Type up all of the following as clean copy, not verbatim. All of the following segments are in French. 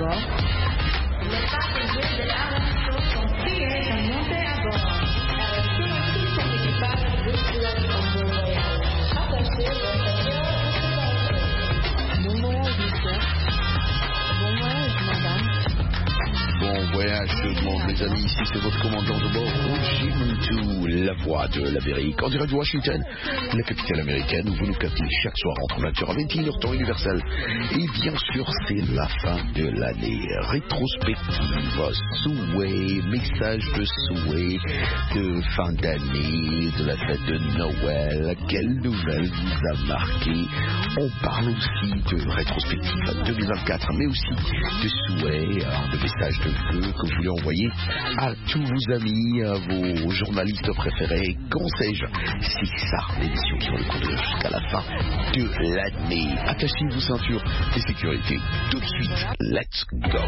bord. Les passagers de RM Show sont priés de monter à bord. RM Show ainsi son équipage vous souhaite un bon voyage. Attachez votre cœur au bon voyage, monsieur. Bon voyage, madame. Bon voyage tout le monde, mes amis. Ici, c'est votre commandant de bord, Jim Tou, la voix de l'Amérique. En direct de Washington, la capitale américaine, où vous nous captez chaque soir entre 20h et 21h, temps universel. Et bien sûr, c'est la fin de l'année. Rétrospective, souhait, message de souhait, de fin d'année, de la fête de Noël. Quelle nouvelle vous a marqué? On parle aussi de rétrospective 2024, mais aussi de souhaits, de messages de vœux que vous voulez envoyer à tous vos amis, à vos journalistes préférés, qu'en sais-je. C'est ça l'émission qui va nous conduire jusqu'à la fin de l'année. Attachez vos ceintures de sécurité. Tout de suite, let's go.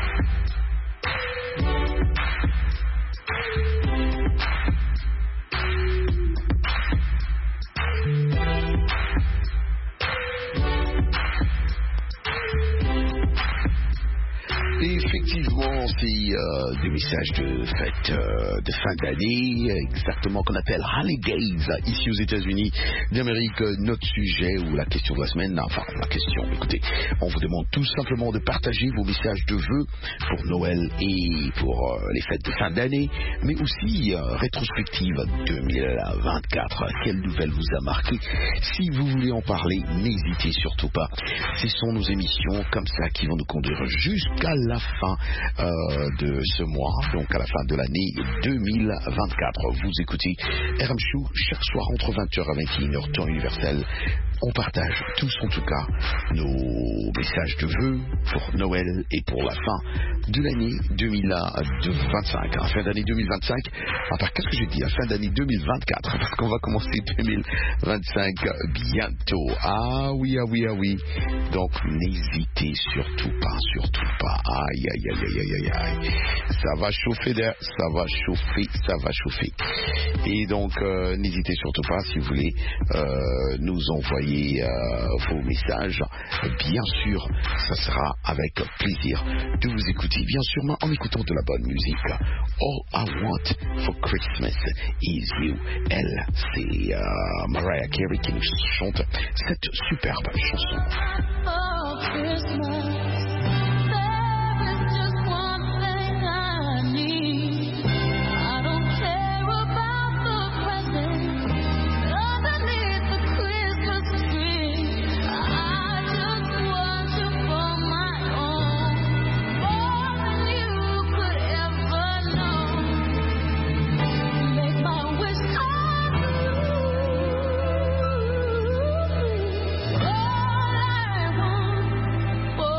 Et effectivement, c'est des messages de fête de fin d'année, exactement qu'on appelle Holidays ici aux États-Unis d'Amérique. Notre sujet ou la question de la semaine, enfin la question, écoutez, on vous demande tout simplement de partager vos messages de vœux pour Noël et pour les fêtes de fin d'année, mais aussi rétrospective 2024. Quelle nouvelle vous a marqué? Si vous voulez en parler, n'hésitez surtout pas. Ce sont nos émissions comme ça qui vont nous conduire jusqu'à la fin de ce mois, donc à la fin de l'année 2024. Vous écoutez RM Show chaque soir entre 20h à 21h, temps universel. On partage tous en tout cas nos messages de vœux pour Noël et pour la fin de l'année 2025. Fin d'année 2025, enfin qu'est-ce que j'ai dit? Fin d'année 2024, parce qu'on va commencer 2025 bientôt. Ah oui. Donc n'hésitez surtout pas. Aïe. Ça va chauffer d'air, ça va chauffer. Et donc n'hésitez surtout pas si vous voulez nous envoyer vos messages. Bien sûr, ça sera avec plaisir de vous écouter. Bien sûr, en écoutant de la bonne musique. All I Want for Christmas is You. Elle, c'est Mariah Carey qui nous chante cette superbe chanson. Oh, Christmas. For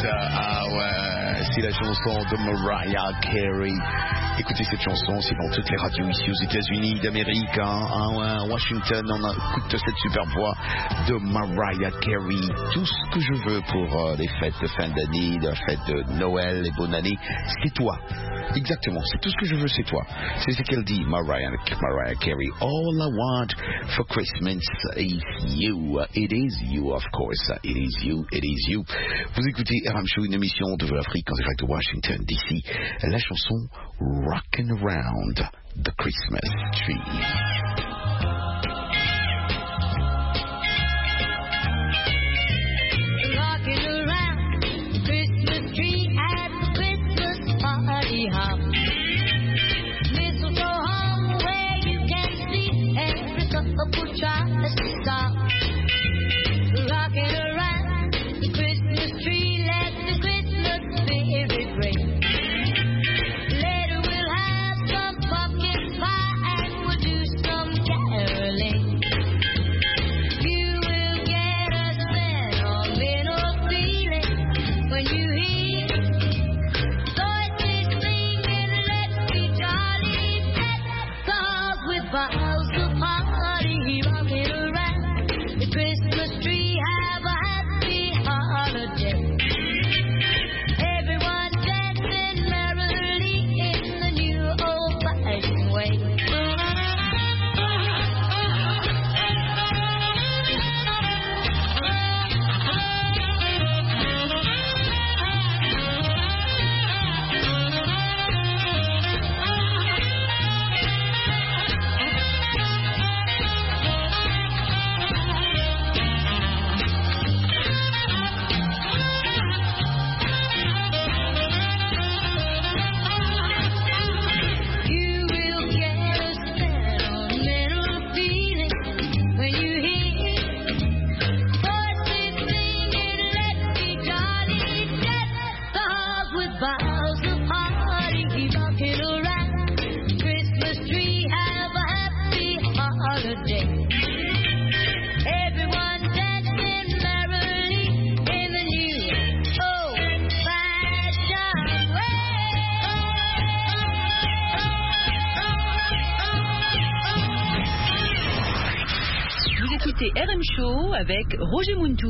Ah ouais, c'est la chanson de Mariah Carey. Écoutez cette chanson, c'est dans toutes les radios ici aux États-Unis d'Amérique. À Washington, on écoute cette super voix de Mariah Carey. Tout ce que je veux pour les fêtes de fin d'année, les fêtes de Noël et bonne année, c'est toi. Exactement, c'est tout ce que je veux, c'est toi. C'est ce qu'elle dit, Mariah Carey. All I want for Christmas is you. It is you, of course. It is you, it is you. Vous écoutez RM Show, une émission de l'Afrique en direct de Washington, D.C. La chanson Rockin' Around the Christmas Tree. Hop. Mistletoe hung where you can see every couple tries to stop. Rocking around the Christmas tree, let the Christmas spirit ring. Later we'll have some pumpkin pie and we'll do some caroling. You will get a sentimental feeling when you hear boughs of holly rocking around the Christmas tree. Have a happy holiday. Everyone dancing merrily in the new old-fashioned way. RM Show avec Roger Muntou.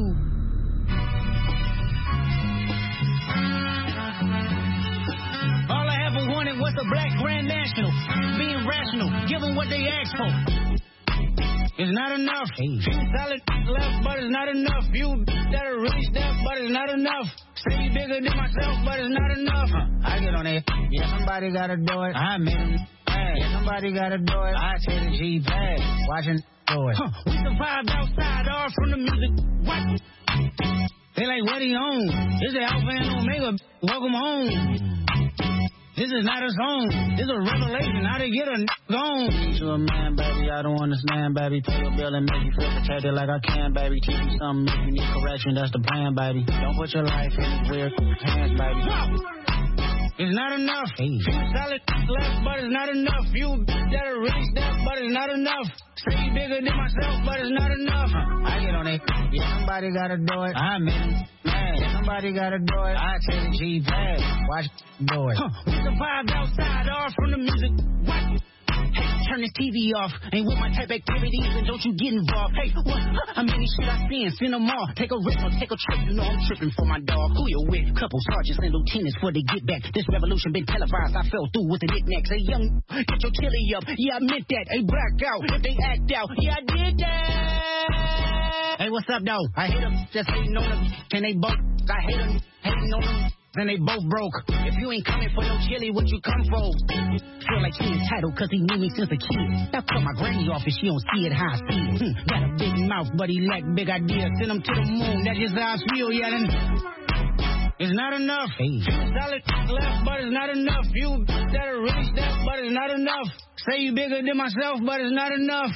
All I ever wanted was a black Grand National. Being rational, give them what they ask for. It's not enough. Few solid left, but it's not enough. You that are really step, but it's not enough. Say bigger than myself, but it's not enough. I get on it. Yeah, somebody gotta do it. I made it. Yeah, somebody gotta do it. I say the G-Pad. Watching do it. We survived outside, all from the music. What? They like, what he on? This is Alpha and Omega. Welcome home. This is not a song. This is a revelation. How to get a gone. To a man, baby, I don't understand, baby. Pay your bill and make you feel protected like I can, baby. Teach you something if you need correction. That's the plan, baby. Don't put your life in these weird hands, baby. It's not enough. Solid left, but it's not enough. You that are really step, but it's not enough. Say bigger than myself, but it's not enough. I get on it. Yeah, somebody gotta do it. I'm in. Yeah, somebody gotta do it. I take the G-Pad. Watch do it. We survived outside, all from the music. What? Hey, turn this TV off. Ain't with my type activities, and don't you get involved. Hey, what? How many shit I send them all. Take a risk or take a trip. You know I'm tripping for my dog. Who you with? Couple sergeants and lieutenants for they get back. This revolution been televised. I fell through with the knickknacks. Hey, young, get your chili up. Yeah, I meant that. Hey, black out. If they act out, yeah, I did that. Hey, what's up, though? I hate them. Just hating on them. Can they both? I hate them. Hating on them. Then they both broke. If you ain't coming for no chili, what you come for? Feel like he entitled cause he knew me since a kid. That cut my granny off if she don't see it how I see it. Got a big mouth, but he lack big ideas. Send him to the moon, that's just how I feel, yelling. It's not enough. Solid left, but it's not enough. You that are really step, but it's not enough. Say you bigger than myself, but it's not enough.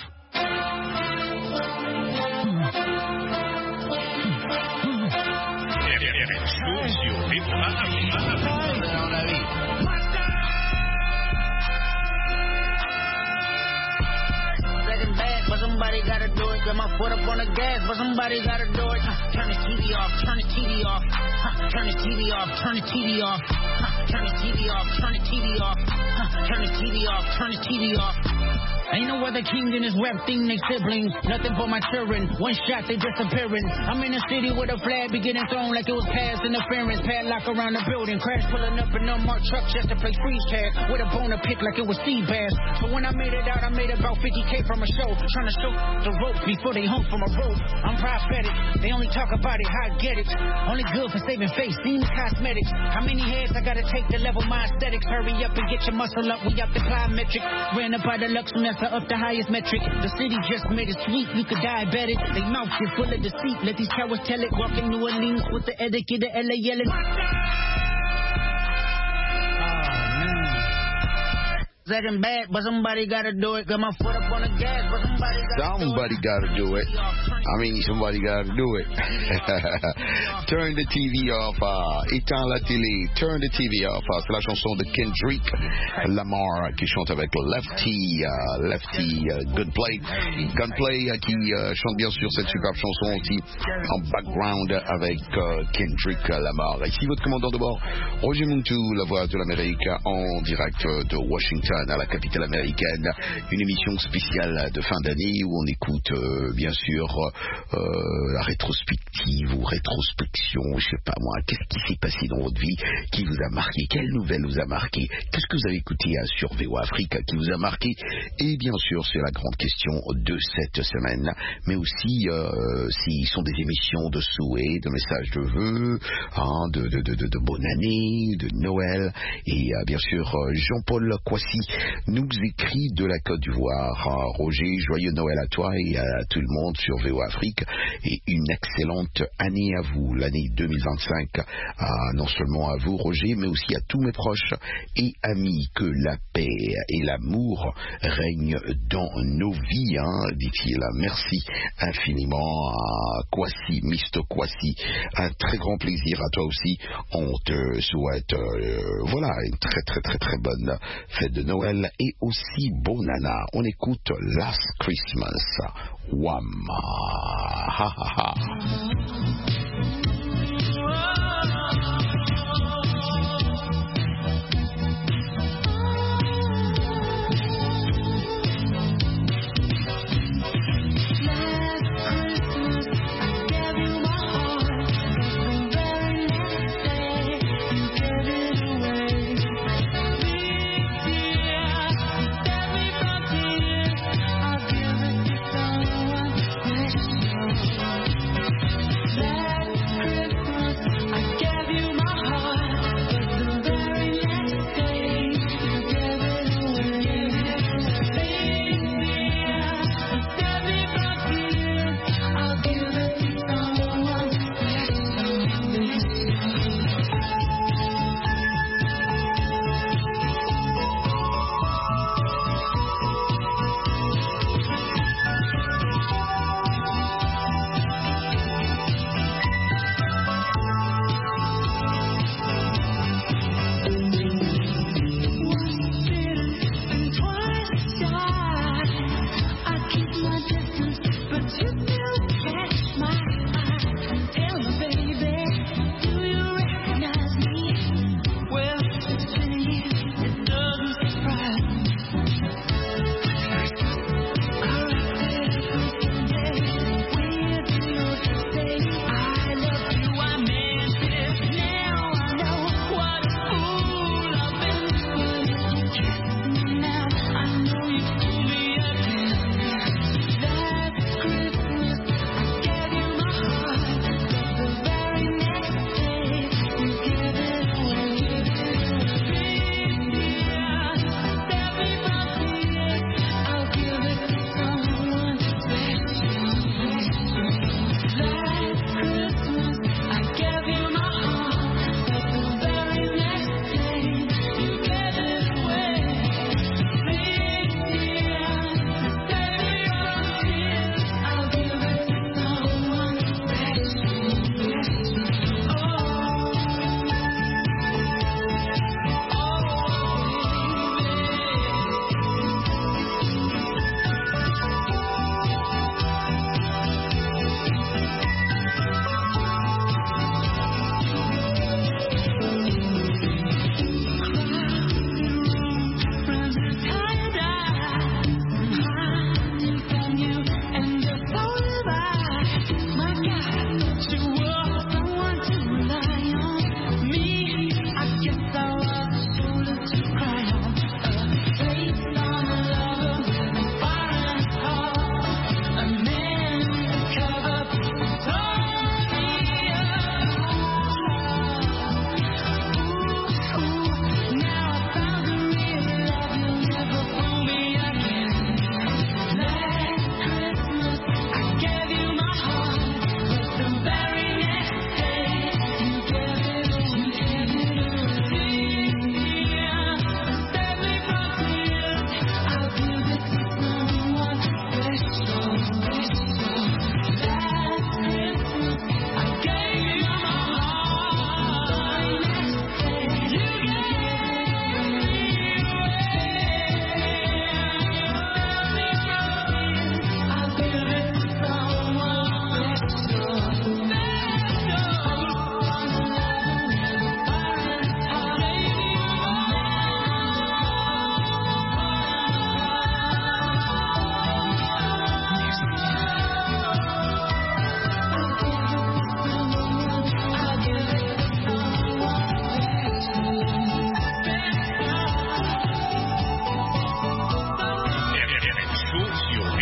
Second bad, but somebody gotta do it. Got my foot up on the gas, but somebody gotta do it. Turn the TV off, turn the TV off. Turn the TV off, turn the TV off. Turn the TV off, turn the TV off. Turn the TV off, turn the TV off. Ain't no other king in this rap thing, they siblings. Nothing but my children. One shot, they disappearing. I'm in the city with a flag beginning thrown like it was past interference. Padlock around the building. Crash pulling up in an unmarked truck just to play freeze tag. With a bone to pick like it was sea bass. But when I made it out, I made about 50K from a show. Trying to show the ropes before they hung from a rope. I'm prophetic. They only talk about it, how I get it. Only good for saving face. Seen the cosmetics. How many heads I gotta take to level my aesthetics? Hurry up and get your muscle up. We out the plyometric. Ran up by the Lux up the highest metric. The city just made it sweet. You could diabetic. They mouth is full of deceit. Let these cowards tell it. Walking New Orleans with the etiquette of LA yelling. Second bad, but somebody gotta do it. Got my foot up on the gas, but somebody gotta do it. I mean, somebody gotta do it. Turn the TV off. Éteins la télé. Turn the TV off. C'est la chanson de Kendrick Lamar qui chante avec Lefty Gunplay. Gunplay qui chante bien sûr cette superbe chanson aussi en background avec Kendrick Lamar. Ici votre commandant de bord, Roger Muntu, la voix de l'Amérique en direct de Washington, à la capitale américaine, une émission spéciale de fin d'année où on écoute bien sûr la rétrospective ou rétrospection, je sais pas moi, qu'est-ce qui s'est passé dans votre vie, qui vous a marqué, quelle nouvelle vous a marqué, qu'est-ce que vous avez écouté sur VOA Afrique qui vous a marqué, et bien sûr c'est la grande question de cette semaine, mais aussi s'ils sont des émissions de souhaits, de messages de vœux, de bonne année, de Noël, et bien sûr Jean-Paul Kwasi nous écrit de la Côte d'Ivoire. Roger, joyeux Noël à toi et à tout le monde sur VOA Afrique et une excellente année à vous, l'année 2025, non seulement à vous Roger, mais aussi à tous mes proches et amis, que la paix et l'amour règnent dans nos vies, dit-il. Merci infiniment à Kwasi, Mr. Kwasi, un très grand plaisir à toi aussi. On te souhaite une très très très très bonne fête de Noël et aussi Bonana. On écoute Last Christmas. Wham! Ha ha ha! Last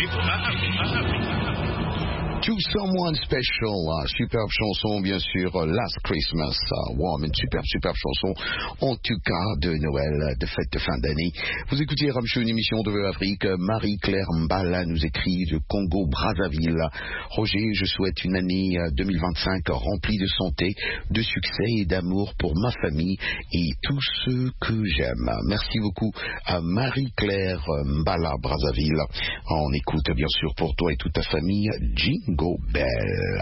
To Someone Special, superbe chanson bien sûr, Last Christmas, wow, une superbe chanson, en tout cas de Noël, de fête de fin d'année. Vous écoutez Ram Show, une émission de Afrique. Marie-Claire Mbala nous écrit de Congo-Brazzaville. Roger, je souhaite une année 2025 remplie de santé, de succès et d'amour pour ma famille et tous ceux que j'aime. Merci beaucoup à Marie-Claire Mbala, Brazzaville. On écoute bien sûr pour toi et toute ta famille Jingle Bell.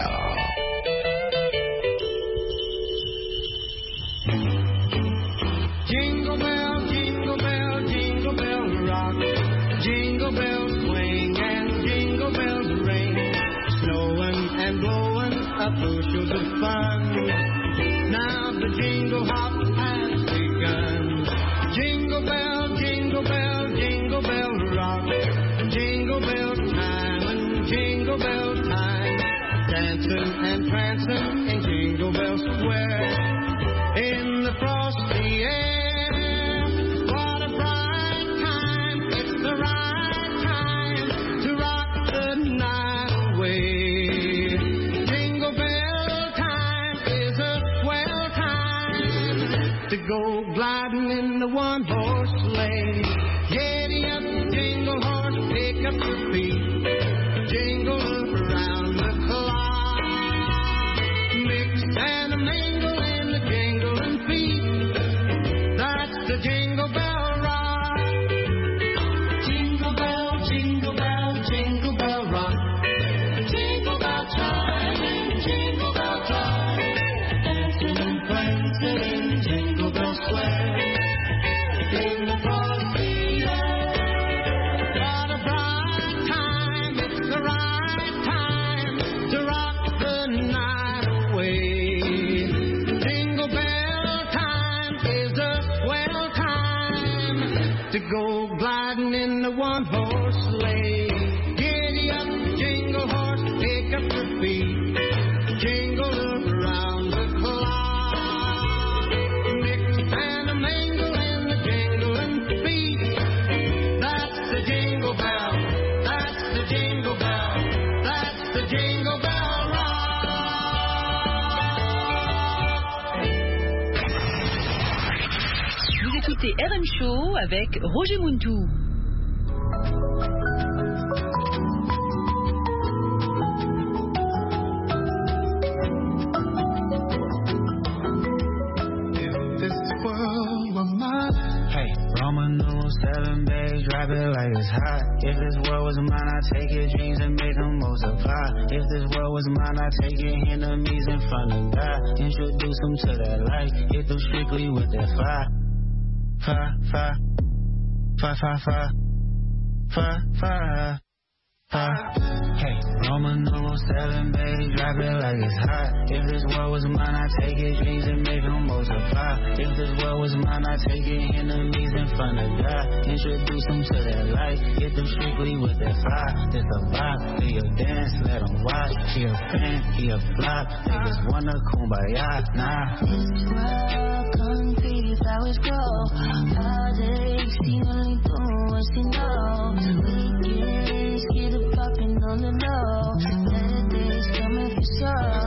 Jingle bell, jingle bell, jingle bell rock. Jingle bells swing and jingle bells ring. Snowing and blowing up bushels of fun. Now the jingle hop has begun. Jingle bell, jingle bell, jingle bell rock. Jingle bell time and jingle bell time. Dancing and prancing in Jingle Bell Square. In the frosty air, what a bright time. It's the right time to rock the night away. Jingle bell time is a swell time to go gliding in the one-horse sleigh. Giddy up, jingle horse, pick up your feet. Jingle around the clock. Mix and a mingle in the jingling feet. That's the Jingle Bell Rock. Jingle bell, jingle bell, jingle bell rock. Jingle bell time and jingle bell time. Dancing and prancing in Jingle Bell Square. In the frosty air. What a bright time, it's the right time to rock the night away. Jingle bell time is a swell time to go gliding in the one-horse sleigh. Giddy up, jingle horse, pick up your feet. Jingle around the clock. Mix and a mingle in the jingling feet. That's the Jingle Bell. That's the Jingle Bell. That's the Jingle Bell Rock. Vous écoutez RM Show avec Roger Muntou. This world were mine. Hey, Roman numeral 7, babe, drop it like it's hot. If this world was mine, I'd take your dreams and make them multiply. If this world was mine, I'd take your enemies in front of God. Introduce them to that light, hit them strictly with that fire. Fire, fire, fire, fire, fire, fire, fire, fire. Hey, Roman numeral 7, baby, drop it like it's hot. If this world was mine, I'd take your dreams and make them multiply. If this world was mine, I'd take your enemies in front of God. Introduce them to that light, hit them strictly with that fire. This a vibe, do your dance, let them watch. He a fan, he a flop, niggas wanna kumbaya, nah. This world concrete, flowers grow. Heartaches, she only do what she knows. Weekends, get it poppin' on the low. Better days coming for sure.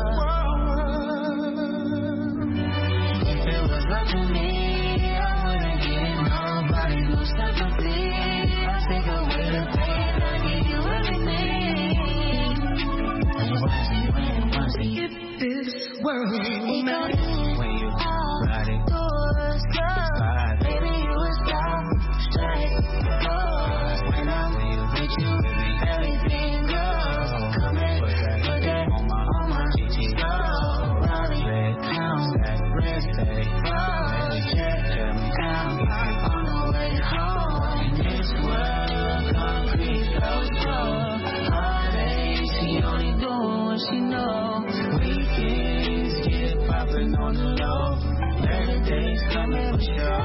If it was up to me, I wouldn't get nobody no sympathy. I'll take away the pain, I'll give you everything. I just wanna see you when you wanna see. If this world were mine. When you ride it, Doors closed, slide. baby, you was down, straight forward. When you reach you, Everything goes. Come in, put that on my GT. slow, Raleigh, Red count, that red stay. Let me check them down. on the way home. In this world, concrete goes slow. Heartache, she only doing what she knows. Weekends get poppin' on the low. Better days coming for sure.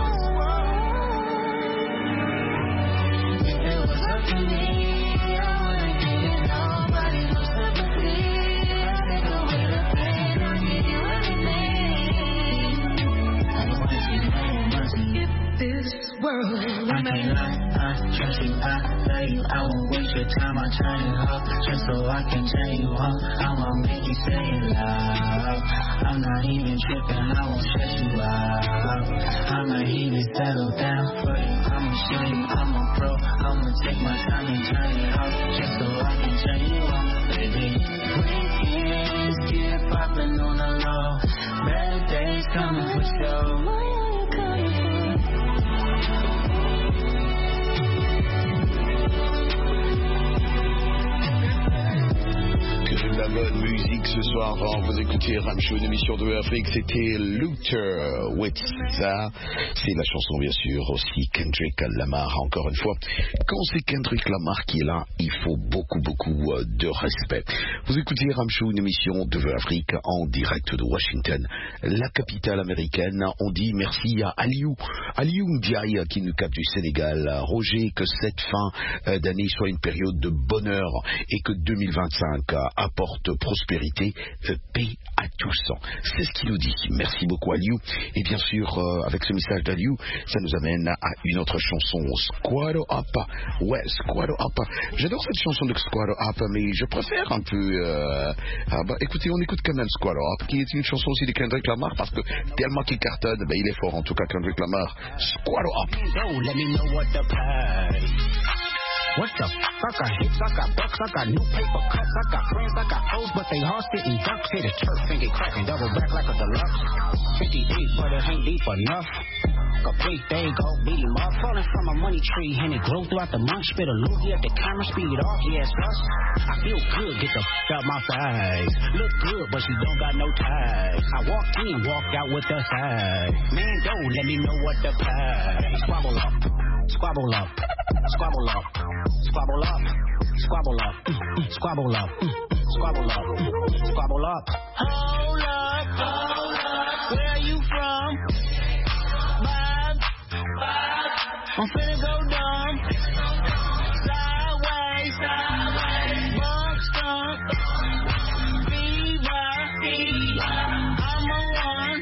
If it was up to me, I wouldn't give nobody no sympathy. I'd take away the pain, I'll give you everything. I just wanna see you when you wanna see. If this world were I can't mine. lie, I trust you, I love you, I won't waste your every time I turn it up, just so I can turn you on. I'ma make you say it loud. I'm not even tripping, I won't shut you out. I'ma even settle down for you. I'ma show you I'm a pro. I'ma take my time and turn it up, just so I can turn you on, baby. Weekends get poppin' on the low. Better days coming for sure. La bonne musique ce soir, vous écoutez Ramshow, une émission de Afrique, c'était Luther with ça. C'est la chanson bien sûr aussi Kendrick Lamar, encore une fois. Quand c'est Kendrick Lamar qui est là, il faut beaucoup de respect. Vous écoutez Ramshow, une émission de Afrique en direct de Washington, la capitale américaine. On dit merci à Aliou Ndiaye qui nous capte du Sénégal. Roger, que cette fin d'année soit une période de bonheur et que 2025 apporte prospérité, paix à tous. C'est ce qu'il nous dit. Merci beaucoup Aliou. Et bien sûr, avec ce message d'Aliou, ça nous amène à une autre chanson, Squad Up. Ouais, Squad Up. J'adore cette chanson de Squad Up, mais je préfère un peu... écoutez, on écoute quand même Squad Up, qui est une chanson aussi de Kendrick Lamar, parce que tellement qu'il cartonne, il est fort en tout cas, Kendrick Lamar. Squad Up. Yo, let me know what the pay. What the fuck? I got hits, I got bucks, I got new paper cuts, I got friends, I got foes, but they all sitting ducks. Hit a turf and get cracking, double back like a deluxe. 50 deep, but it ain't deep enough. Complete, there you go, beat him up. Falling from a money tree, and it glow throughout the month. Spit a loogie at the camera, speed it off, yes, us. I feel good, get the fuck out my face. Look good, but she don't got no ties. I walked in, walked out with the side. Man, don't let me know what the pay. Squabble up, squabble up, squabble up. Squabble up, squabble up, squabble up, squabble up, squabble up. Hold up, where you from? Bob, I'm finna go dumb. Sideways, bump stump, fever, I'm a one.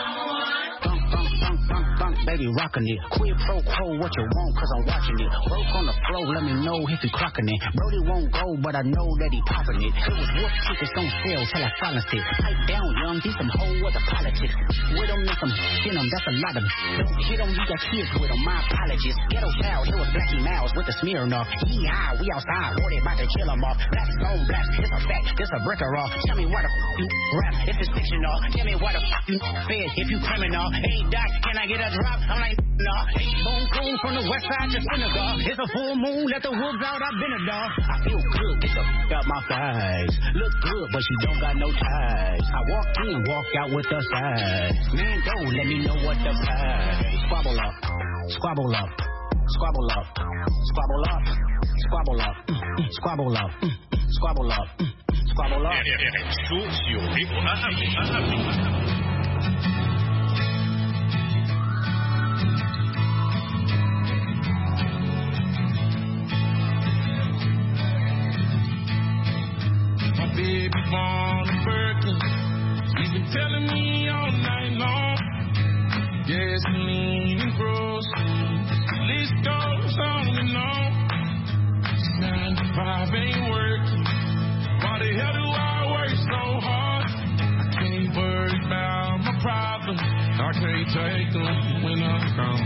Baby, rockin' it. Quid pro quo, what you want, cause I'm watching it. Broke on the floor, let me know if he clocking it. Brody won't go, but I know that he popping it. It was wolf tickets on sale till I silenced it. Pipe down, young, these some whole other politics. With them and some in them, that's a lot of them. Don't hit them, you got kids with them, my apologies. Ghetto style, here was Blackie Mouse with the Smirnoff. Yeah, we outside, Lordy about to chill them off. Black stone black, it's a fact, it's a bricker off. Tell me why the you rap, if it's fictional. Tell me why the you fed, if you criminal. Hey, Doc, can I get a drop? I'm like, nah. Hey, bone coon from the west side to Senegal. It's a full moon, let the wolves out, I've been a dog. I feel good, get the f*** out my face. Look good, but she don't got no ties. I walked in, walked out with the side. Man, don't let me know what the pay. Squabble up, squabble up, squabble up, squabble up, squabble up, squabble up, squabble up, squabble up. Sur Afrique. Baby born a Birkin, he's been telling me all night long. Gasoline and groceries, list goes on and on. 9 to 5 ain't working. Why the hell do I work so hard? I can't worry about my problems. I can't take them when I'm gone.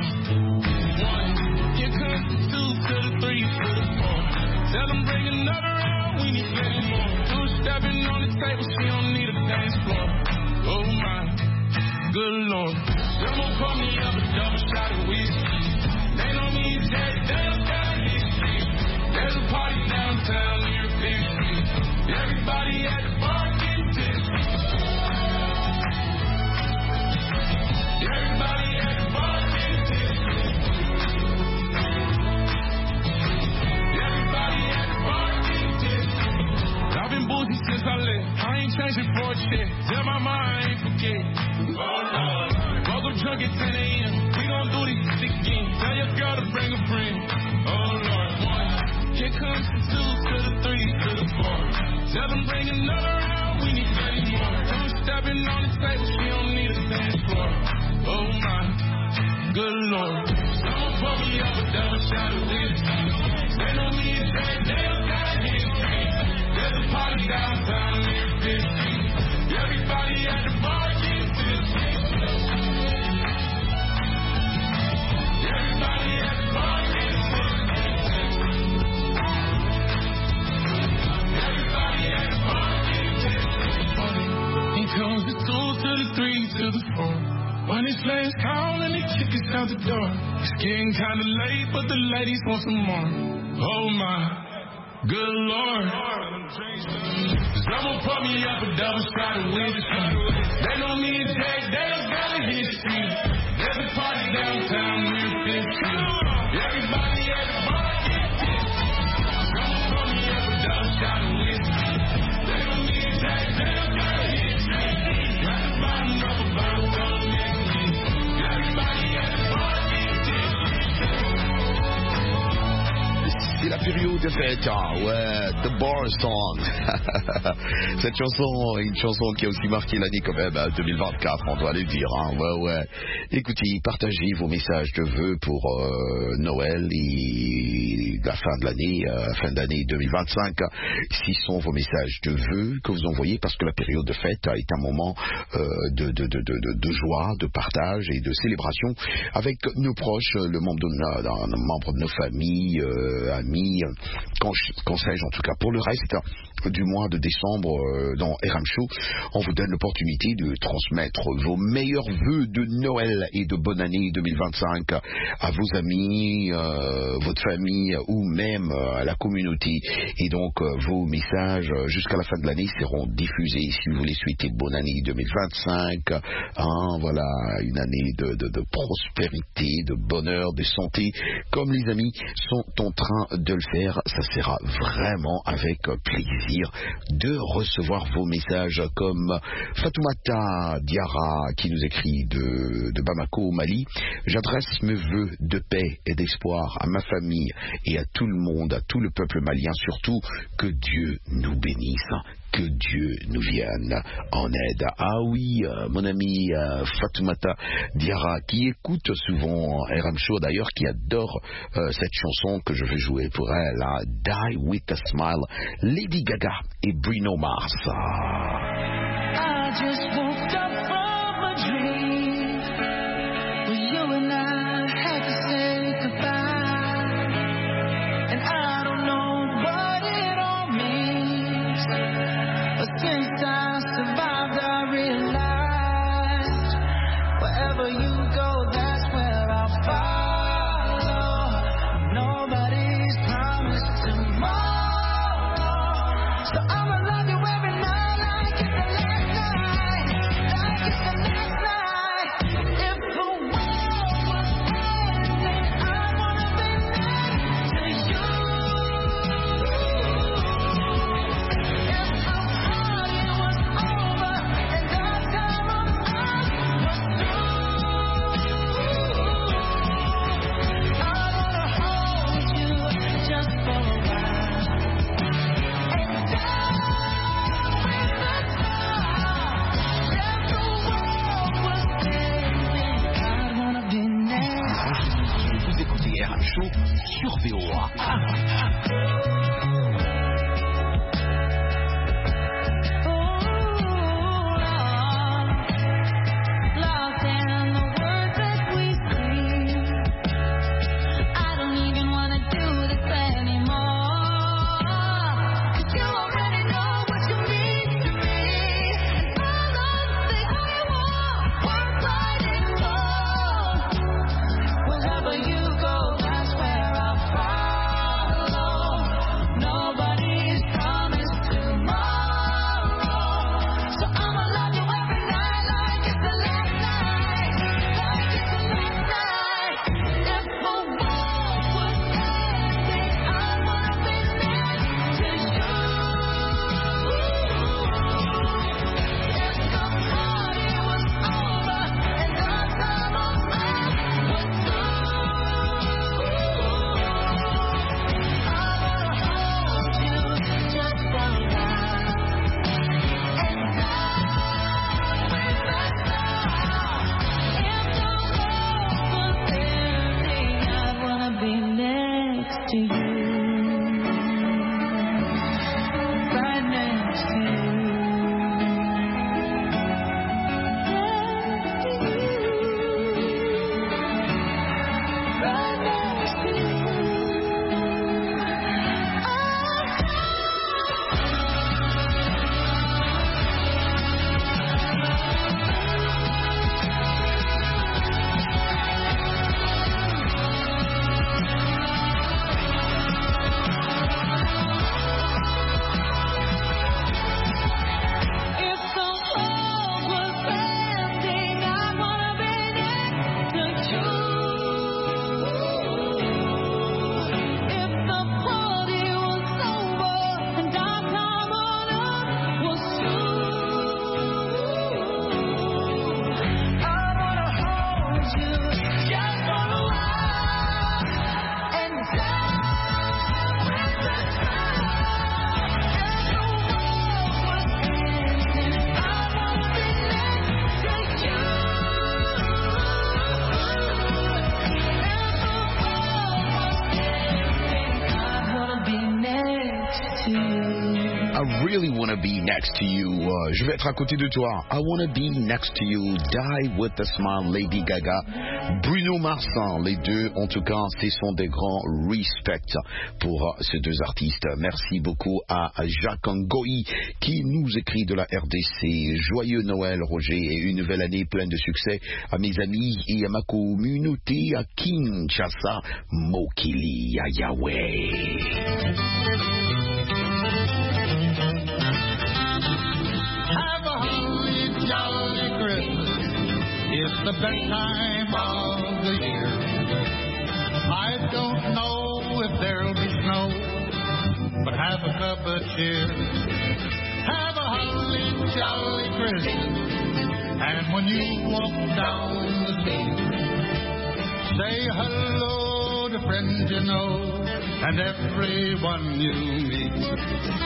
1, here comes the 2 to the 3 to the 4. Tell them bring another round, we need plenty more. Stepping on the table, she don't need a dance floor. Oh my, good Lord. Someone pour me up a double shot of whiskey. They know me as Jack, they don't got history. There's a party downtown near 50. Everybody at the bar getting tipsy. Everybody at the bar getting tipsy. Everybody at the bar getting tipsy. I've been boozy since I left. I ain't changing for a shit. Tell my mind I ain't forget. Oh Lord. Woke up drunk at 10 a.m. We gon' do this shit again. Tell your girl to bring a friend. Oh Lord. 1, here comes the 2 to the 3 to the 4. Tell them bring another round. We need plenty more. I'm stepping on the table. She don't need a dance floor. Oh my, good Lord. Someone pour me up a double shot of whiskey. They know me as Jack. When these flames call and these chickens out the door. It's getting kinda late, but the ladies want some more. Oh my, good Lord. Someone put me up a double shot of whiskey. They know me and Jack, they don't gotta hit the street. There's a party downtown near 5th Street. Everybody at the bar get tipsy. Someone put me up a double shot of whiskey. They know me and Jack, they don't gotta hit the street. Got the bottom of a bottle roll next to me. Everybody at the bar get tipsy. C'est la période de fête, ouais, The Bar Song. Cette chanson est une chanson qui a aussi marqué l'année quand même, 2024, on doit le dire, hein, ouais. Écoutez, partagez vos messages de vœux pour Noël et la fin de l'année, fin d'année 2025. Si sont vos messages de vœux que vous envoyez, parce que la période de fête est un moment de joie, de partage et de célébration avec nos proches, le membre de nos familles, amis, conseils en tout cas. Pour le reste du mois de décembre dans RM Show, on vous donne l'opportunité de transmettre vos meilleurs vœux de Noël et de bonne année 2025 à vos amis, votre famille ou même à la communauté. Et donc vos messages jusqu'à la fin de l'année seront diffusés si vous voulez souhaiter bonne année 2025, voilà, une année de prospérité, de bonheur, de santé, comme les amis sont en train de le faire. Ça sera vraiment avec plaisir de recevoir vos messages, comme Fatoumata Diarra qui nous écrit de Bamako au Mali. J'adresse mes vœux de paix et d'espoir à ma famille et à tout le monde, à tout le peuple malien, surtout que Dieu nous bénisse, que Dieu nous vienne en aide. Ah oui, mon ami Fatoumata Diarra, qui écoute souvent RM Show d'ailleurs, qui adore cette chanson que je vais jouer pour elle, Die With A Smile, Lady Gaga et Bruno Mars. I just woke up from a dream where you and I had to say goodbye, and I don't know what it all means, but since I survived I realized wherever you go, that's where I'll follow. Nobody's promised tomorrow, so I'ma love you every night like it's the last night, like it's the last night. If the world was ending, I wanna be next to you. If our party was over and our time on earth was through, I wanna hold you just for a while and die with a smile. If the world was ending, I wanna be next. Vous écoutez RM Show sur VOA. Lost in the words that we sing. I don't even wanna do this anymore, 'cause you already know what you mean to me, and all of the things I want, we're fighting for. Wherever you go, that's where I'll follow. to you. I really wanna be next to you. Je vais être à côté de toi. I wanna be next to you. Die with a smile. Lady Gaga, Bruno Mars. Les deux, en tout cas, ce sont des grands respects pour ces deux artistes. Merci beaucoup à Jacques Ngoï qui nous écrit de la RDC. Joyeux Noël, Roger, et une nouvelle année pleine de succès à mes amis et à ma communauté à Kinshasa, Mokili, à Yahweh. Have a holly jolly Christmas. It's the best time of the year. I don't know if there'll be snow, but have a cup of cheer. Have a holly jolly Christmas. And when you walk down the street, say hello to friends you know and everyone you meet.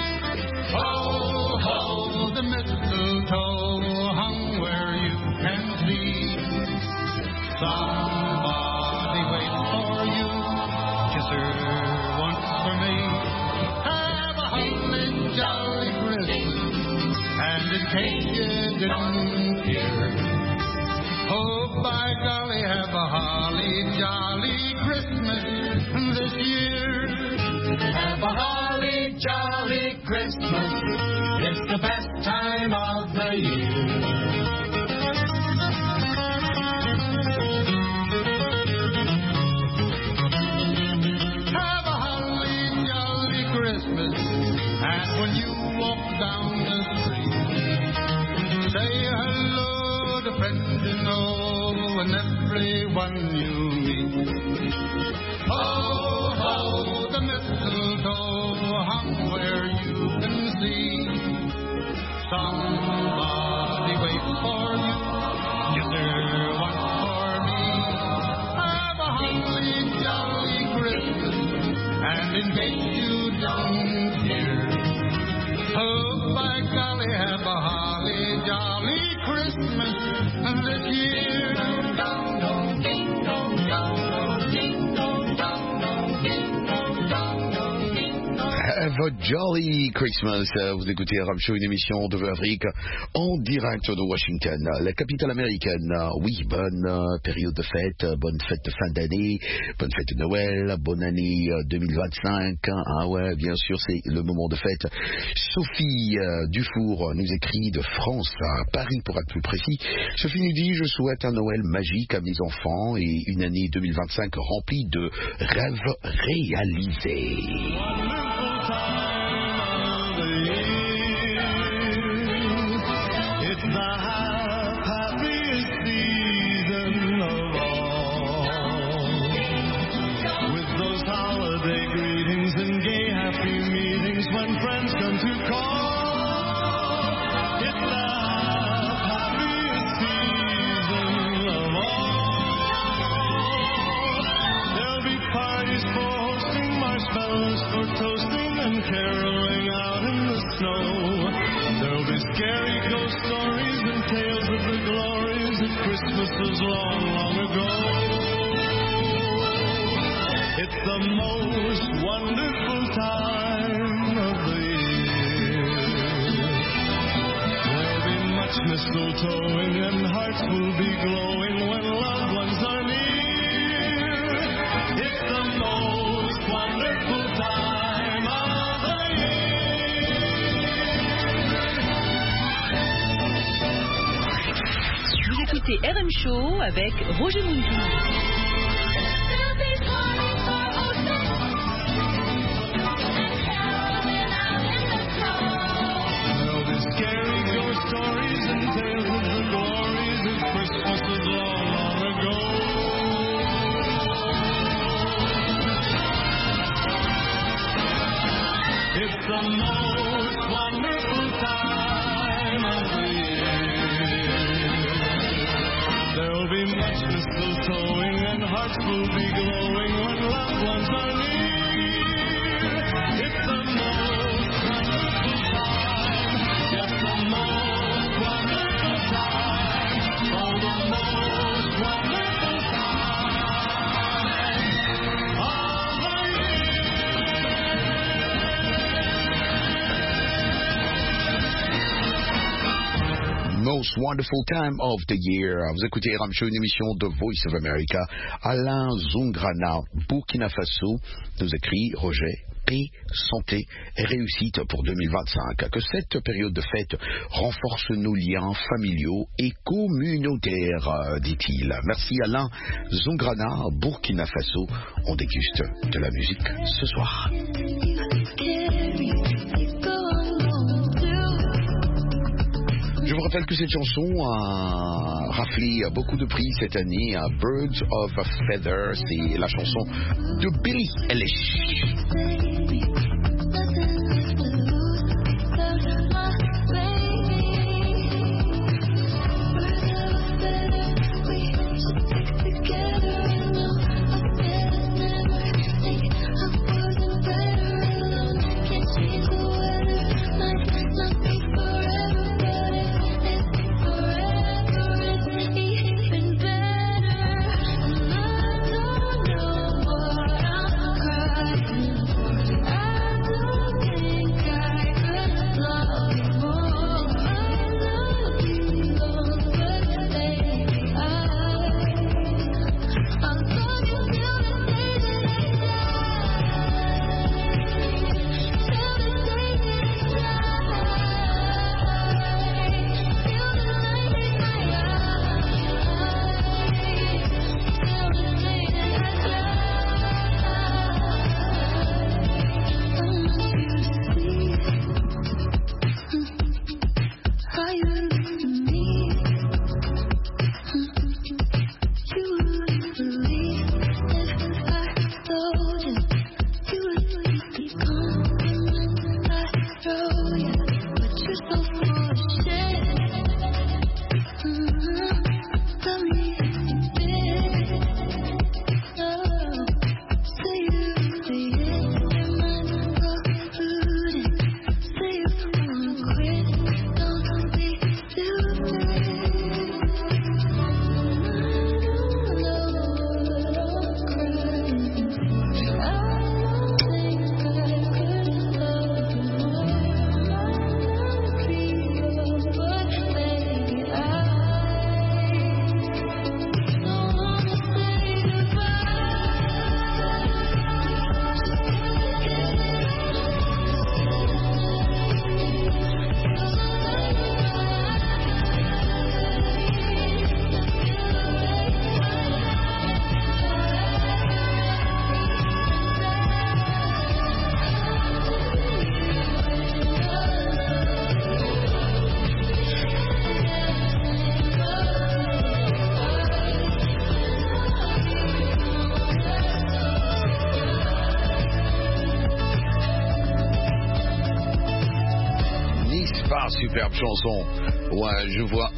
Ho, ho, the mistletoe hung where you can see. Somebody waits for you, kiss her once for me. Have a holly jolly Christmas, and in case you didn't hear, oh, by golly, have a holly jolly Christmas this year. Have a holly jolly Christmas. It's the best time of the year. Have a holly jolly Christmas. And when you walk down the street, say hello to friends you know and everyone you meet. Ho, ho, the mistletoe hung where you can see. Somebody waits for you, kiss her once for me. Have a holly jolly Christmas, and in case you don't hear, oh, by golly, have a holly jolly Christmas this year. Have a Jolly Christmas. Vous écoutez Ram Show, une émission de Afrique en direct de Washington, la capitale américaine. Oui, bonne période de fête, bonne fête de fin d'année, bonne fête de Noël, bonne année 2025. Ah ouais, bien sûr, c'est le moment de fête. Sophie Dufour nous écrit de France, à Paris pour être plus précis. Sophie nous dit: je souhaite un Noël magique à mes enfants et une année 2025 remplie de rêves réalisés. It's the happiest season of all. With those holiday greetings and gay happy meetings when friends come to call. It's the happiest season of all. There'll be parties for hosting, marshmallows for toasting, and caroling out in the snow. There'll be scary ghost stories and tales of the glories of Christmases long, long ago. It's the most wonderful time of the year. There'll be much mistletoeing and hearts will be glowing when loved ones are near. It's the most wonderful time of the year. Vous écoutez RM Show avec Roger Muntou. There'll be scary ghost stories and tales of the glories of Christmases long, long ago. It's the most wonderful time of the year. There'll be much mistletoeing and hearts will be glowing when loved ones are near. It's the most wonderful time. Yes, the most wonderful time. Oh, the most wonderful time of the year. most wonderful time of the year. Vous écoutez Eram Show, une émission de Voice of America. Alain Zungrana, Burkina Faso, nous écrit Roger. Paix, santé et réussite pour 2025. Que cette période de fête renforce nos liens familiaux et communautaires, dit-il. Merci Alain Zungrana, Burkina Faso. On déguste de la musique ce soir. Je vous rappelle que cette chanson a raflé beaucoup de prix cette année à Birds of a Feather. C'est la chanson de Billie Eilish. Superbe chanson. Ouais, je vois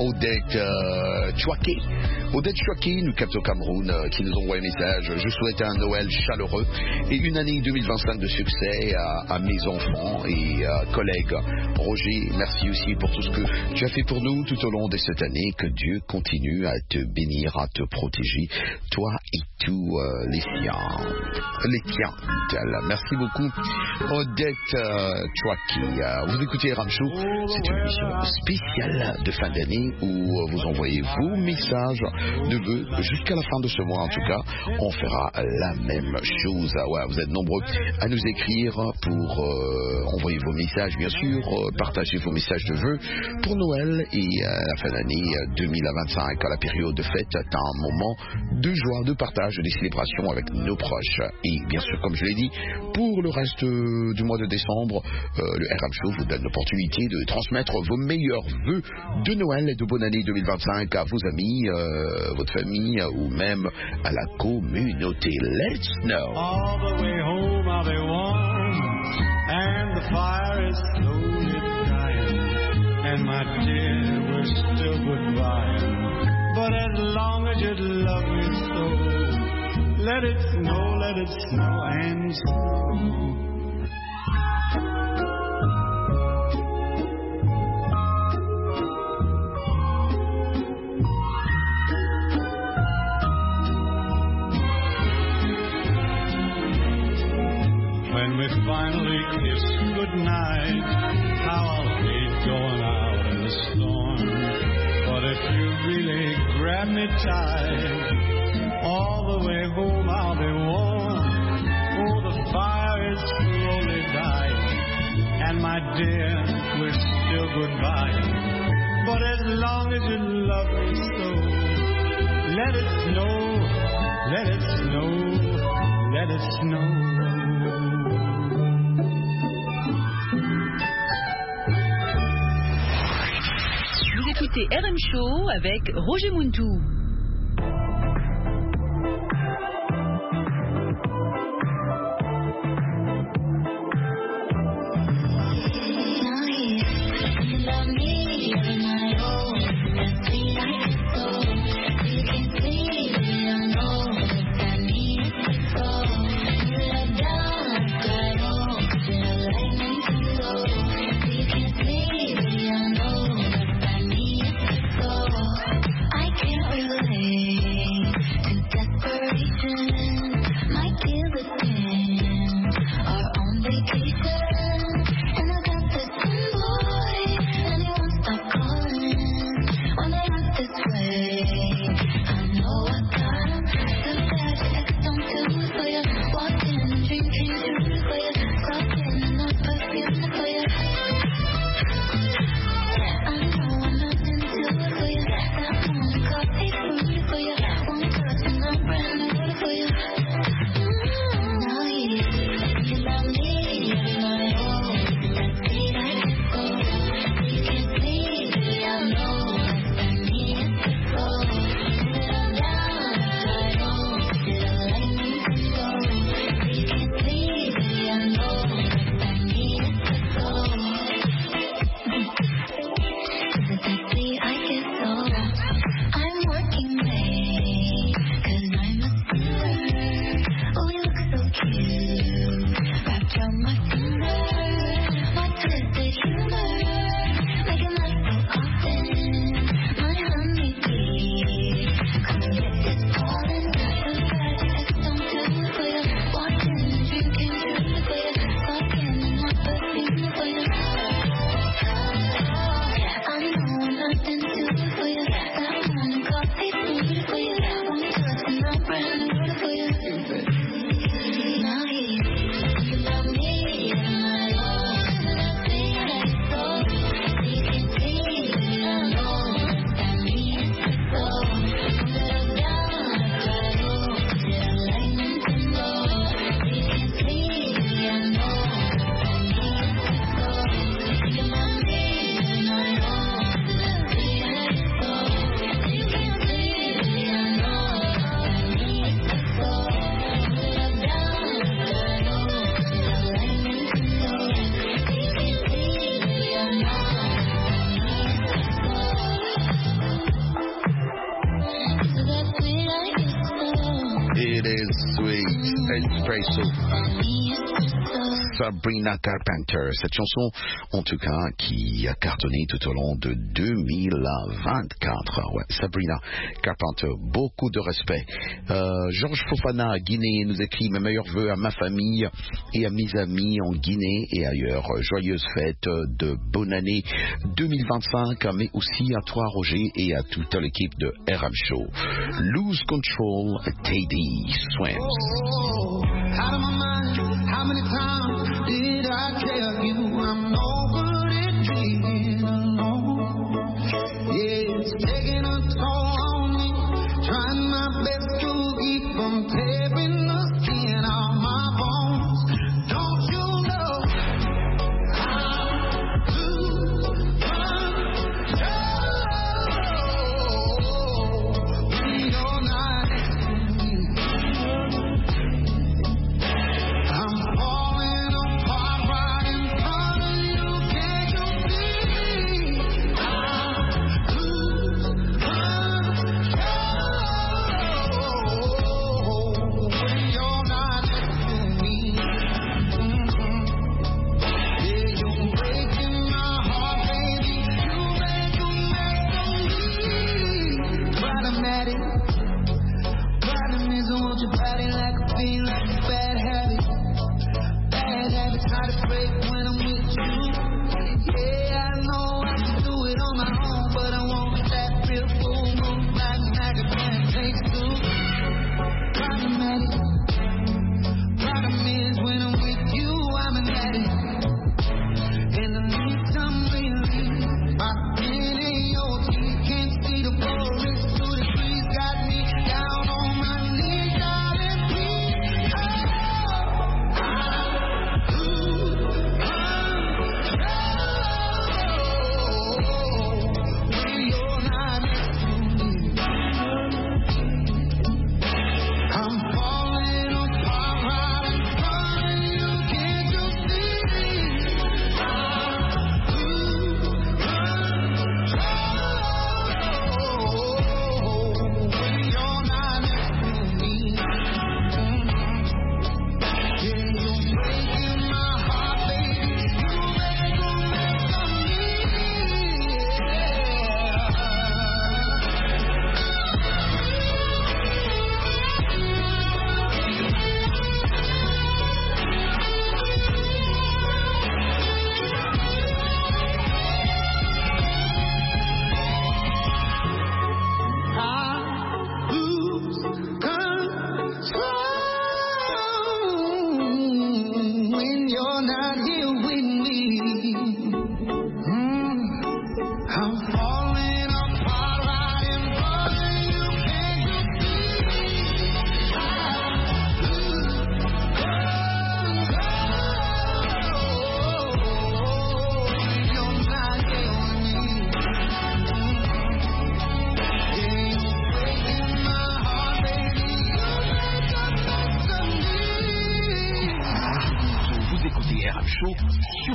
Odette Chouaké. Odette Chouaké nous capte au Cameroun, qui nous envoie un message. Je souhaite un Noël chaleureux et une année 2025 de succès à mes enfants et collègues. Roger, merci aussi pour tout ce que tu as fait pour nous tout au long de cette année. Que Dieu continue à te bénir, à te protéger, toi et tous les siens. Les tiens. Merci beaucoup, Odette Chouaké. Vous écoutez Eram Show. C'est une émission spéciale de fin d'année où vous envoyez vos messages de vœux jusqu'à la fin de ce mois. En tout cas, on fera la même chose. Ouais, vous êtes nombreux à nous écrire pour envoyer vos messages, bien sûr, partager vos messages de vœux pour Noël et la fin d'année 2025. À la période de fête, c'est un moment de joie, de partage, de célébration avec nos proches. Et bien sûr, comme je l'ai dit, pour le reste du mois de décembre, le Eram Show vous donne l'opportunité de transmettre vos meilleurs vœux de Noël et de bonne année 2025 à vos amis, votre famille ou même à la communauté. Let's know. All the way home I'll be warm, and the fire is slowly dying, and my dear, we're still goodbye. But as long as you love me so, let it snow and snow. When we finally kiss goodnight, how I'll hate going out in the storm. if you really grab me tight, all the way home I'll be warm. Oh, the fire is slowly dying, and my dear, we're still goodbye. But as long as you love me so, let it snow, let it snow, let it snow. Vous écoutez RM Show avec Roger Muntou. Sabrina Carpenter, cette chanson en tout cas qui a cartonné tout au long de 2024. Ouais, Sabrina Carpenter, beaucoup de respect. Georges Fofana, Guinée, nous écrit mes meilleurs voeux à ma famille et à mes amis en Guinée et ailleurs. Joyeuses fêtes de bonne année 2025, mais aussi à toi Roger et à toute l'équipe de RM Show. Lose Control, Teddy Swims. Out of my mind, how many times did I tell you I'm no good at being alone? Yeah, it's taking a toll on me, trying my best to keep from tearing the skin off my bones. Don't you know how to control when you're not falling apart right in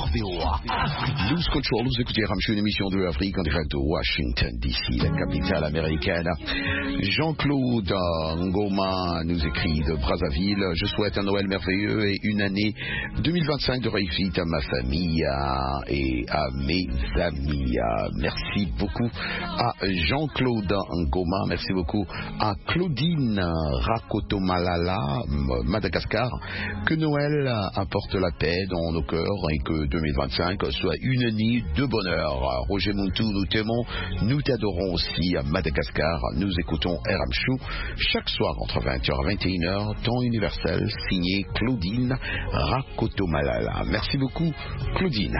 RVOA. Lose Control, vous écoutez Ramchou, une émission de Afrique en direct de Washington DC, la capitale américaine. Jean-Claude Ngoma nous écrit de Brazzaville. Je souhaite un Noël merveilleux et une année 2025 de réussite à ma famille et à mes amis. Merci beaucoup à Jean-Claude Ngoma. Merci beaucoup à Claudine Rakotomalala, Madagascar. Que Noël apporte la paix dans nos cœurs et que 2025 soit une année de bonheur. Roger Muntu, nous t'aimons, nous t'adorons aussi à Madagascar. Nous écoutons RMCHU chaque soir entre 20h et 21h, temps universel, signé Claudine Rakotomalala. Merci beaucoup, Claudine.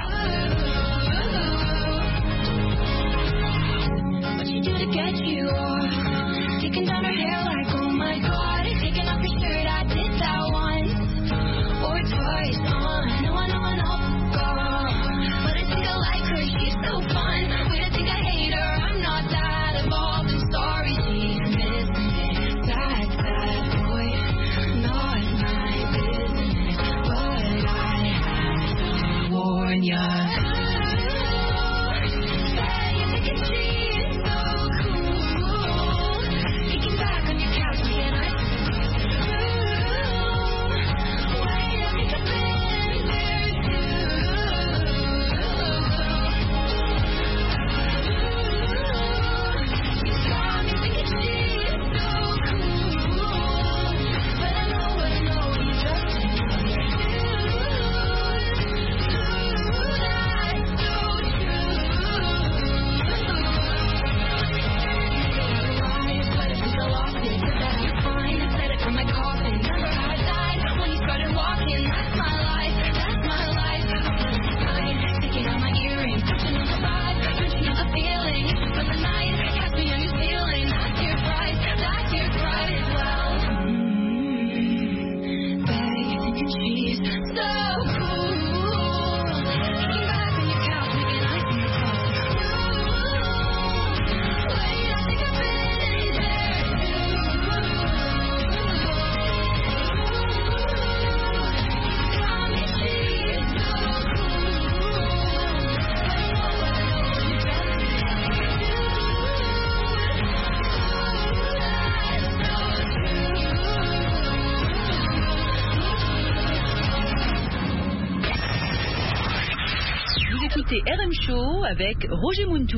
RM Show avec Roger Muntu.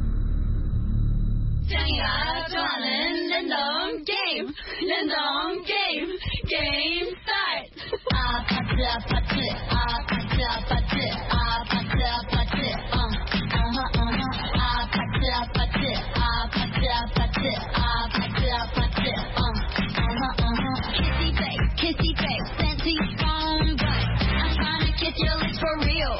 Game start. Kissy face, sent to your phone, but I'm trying to kiss your lips for real.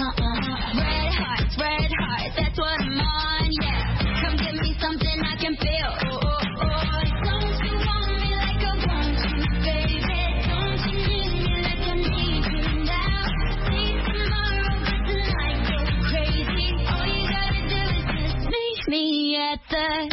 Red hearts, that's what I'm on, yeah. Come give me something I can feel. Don't you want me like I want you, baby? Don't you need me like I need you now? See tomorrow, but tonight go crazy. All you gotta do is just meet me at the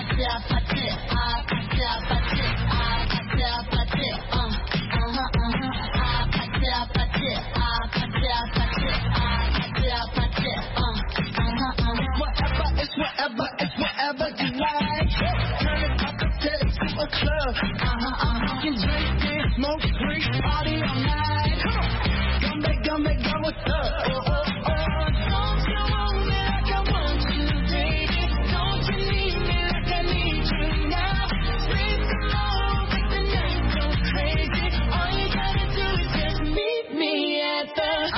Whatever you like. Turn it up to a club. You can drink, dance, smoke, drink, party all night. Come back, what's up? Don't you want me like I want you, baby? Don't you need me like I need you now? Sleep tomorrow, make the night go crazy. All you gotta do is just meet me at the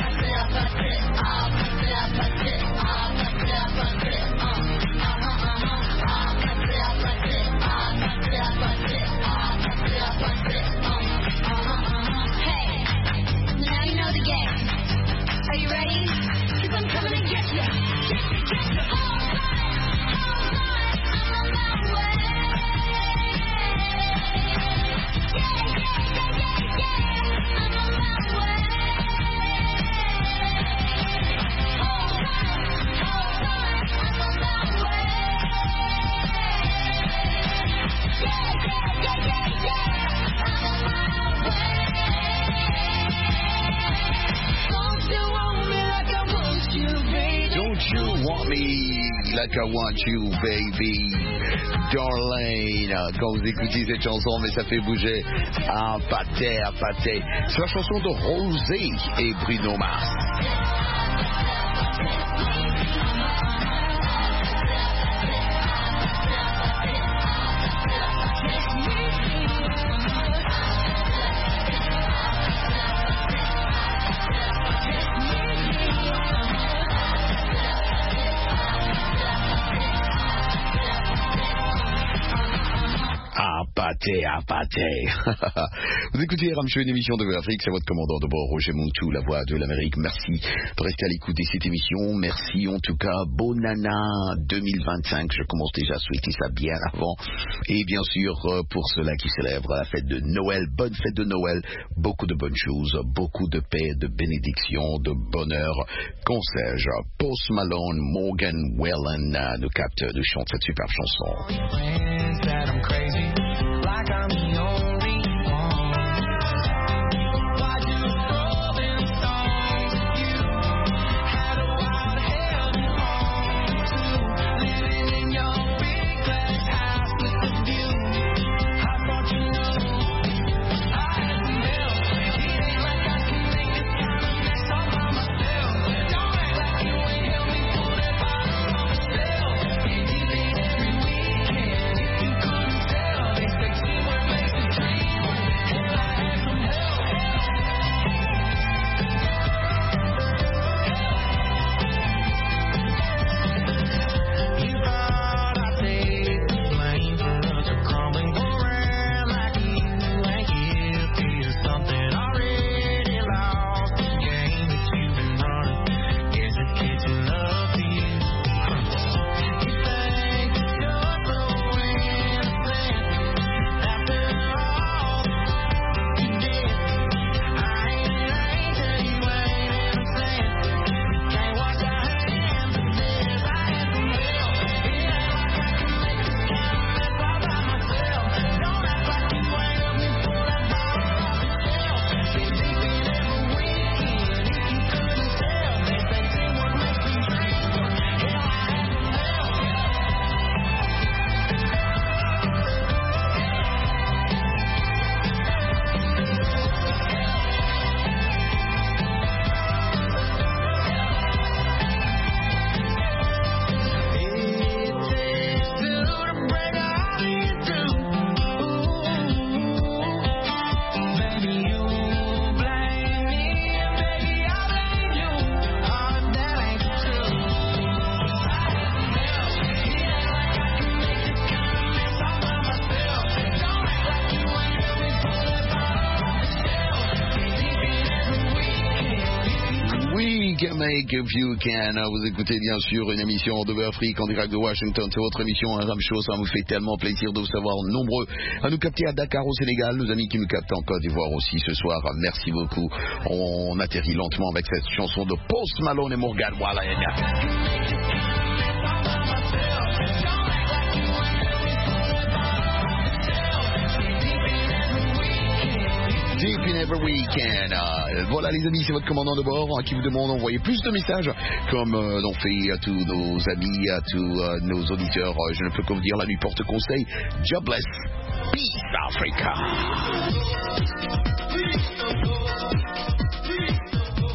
Are you ready? 'Cause I'm coming to get you. Get you. All right, I'm on my way. Yeah, I'm on my way. All right, I'm on my way. Yeah, I'm on my way. Don't you want Want Me Like I Want You, Baby. Darlene, quand vous écoutez cette chanson, mais ça fait bouger un pâté. C'est la chanson de Rosé et Bruno Mars. Pâté. Vous écoutez RM Show, une émission de Afrique, c'est votre commandant de bord, Roger Montou, la voix de l'Amérique. Merci de rester à l'écoute de cette émission. Merci en tout cas, Bonana 2025. Je commence déjà à souhaiter ça bien avant. Et bien sûr, pour ceux-là qui célèbrent la fête de Noël, bonne fête de Noël. Beaucoup de bonnes choses, beaucoup de paix, de bénédiction, de bonheur. Conseil, Post Malone, Morgan Wallen nous capte, nous chante cette superbe chanson. Like I'm the only one. Why do all them songs you had a wild held you on to? Living in your big glass house with a view. I thought you know I had some help. It ain't like I can make this kind of mess all by myself. Don't act like you ain't helped me pull that bottle off the shelf. And you did every weekend if you couldn't tell. They say teamwork makes the dream work. Hell, I had some help. You thought I'd take the blame for us to crumbling around like you ain't guilty of something already lost the game that you've been running. Guess it's catching up to you. You think that you're so innocent after all you did. I ain't till you ain't innocent. Can't wash our hands of this. I had some help. It ain't like I can make this kind of mess all by myself. Don't act like you ain't helped me pull that bottle off the shelf. Been deep in every weekend if you couldn't tell. They say teamwork makes the dream work. Hell, I had some help. It takes two to break all you do. Baby, you blame me, and baby, I blame you. Oh, that ain't true. I had some help. It ain't like I can make this kind of mess all by myself. Don't act like you ain't helped me pull that bottle off the shelf. Been deep in every weekend. We can make if you can. Vous écoutez bien sûr une émission de Afrique en direct de Washington. C'est votre émission RM Show. Ça nous fait tellement plaisir de vous savoir nombreux à nous capter à Dakar au Sénégal. Nos amis qui nous captent en Côte d'Ivoire aussi ce soir. Merci beaucoup. On atterrit lentement avec cette chanson de Post Malone et Morgan Wallen. Deep in every weekend. Voilà les amis, c'est votre commandant de bord qui vous demande d'envoyer plus de messages comme l'ont fait à tous nos amis, à tous nos auditeurs. Je ne peux que vous dire, la nuit porte conseil. Jobless. Peace Africa.